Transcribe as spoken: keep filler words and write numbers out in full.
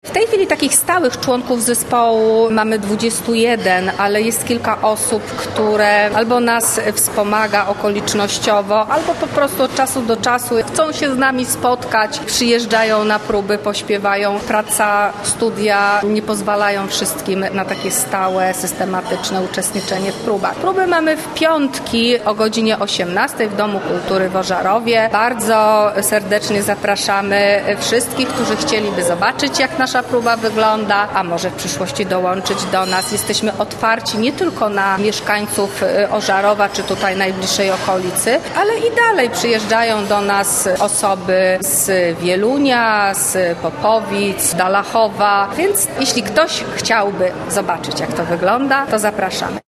W tej chwili takich stałych członków zespołu mamy dwudziestu jeden, ale jest kilka osób, które albo nas wspomaga okolicznościowo, albo po prostu od czasu do czasu chcą się z nami spotkać, przyjeżdżają na próby, pośpiewają. Praca, studia nie pozwalają wszystkim na takie stałe, systematyczne uczestniczenie w próbach. Próby mamy w piątki o godzinie osiemnastej w Domu Kultury w Ożarowie. Bardzo serdecznie zapraszamy wszystkich, którzy chcieliby zobaczyć, jak nasza próba wygląda, a może w przyszłości dołączyć do nas. Jesteśmy otwarci nie tylko na mieszkańców Ożarowa czy tutaj najbliższej okolicy, ale i dalej przyjeżdżają do nas osoby z Wielunia, z Popowic, Dalachowa, więc jeśli ktoś chciałby zobaczyć, jak to wygląda, to zapraszamy.